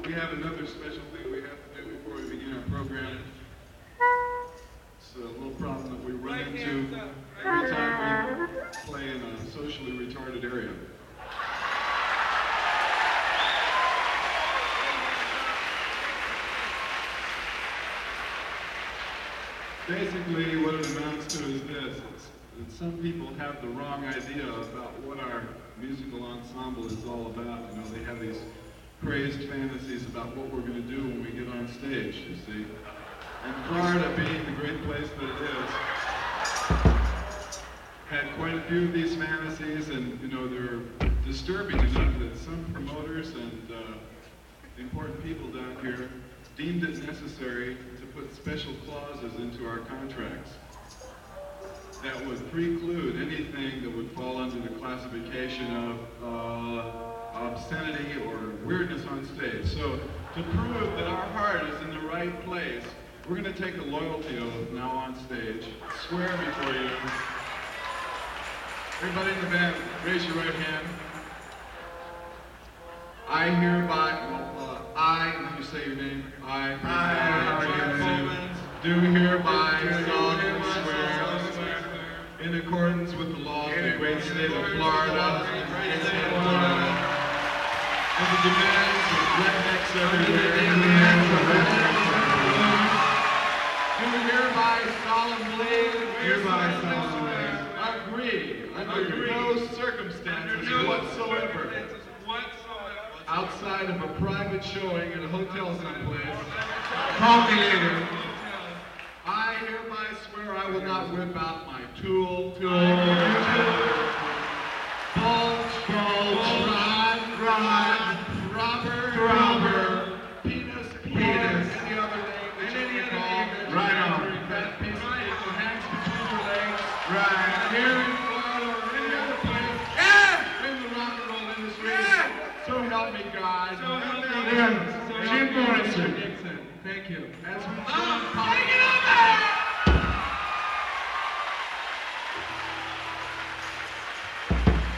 We have another special thing we have to do before we begin our program. It's a little problem that we run into every time we play in a socially retarded area. Basically, what it amounts to is this. It's that some people have the wrong idea about what our musical ensemble is all about. You know, they have these crazed fantasies about what we're going to do when we get on stage, you see. And Florida, being the great place that it is, had quite a few of these fantasies, and, you know, they're disturbing enough that some promoters and important people down here deemed it necessary to put special clauses into our contracts that would preclude anything that would fall under the classification of obscenity or weirdness on stage. So to prove that our heart is in the right place, we're going to take a loyalty oath now on stage, swear before you. Everybody in the band, raise your right hand. I hereby, and then you say your name. I do hereby solemnly swear, in accordance with the laws of the great state of Florida, and the demands of rednecks everywhere, do hereby solemnly agree, under no circumstances whatsoever, outside of a private showing at a hotel someplace, call me later. I hereby swear I will not whip out my tool, robber, penis, any other name that you can call. Right on. That piece of meat that hangs between your legs. Right. Here in Florida or any other place. In the rock and roll industry. So help me God. Jim Morrison. Thank you. As we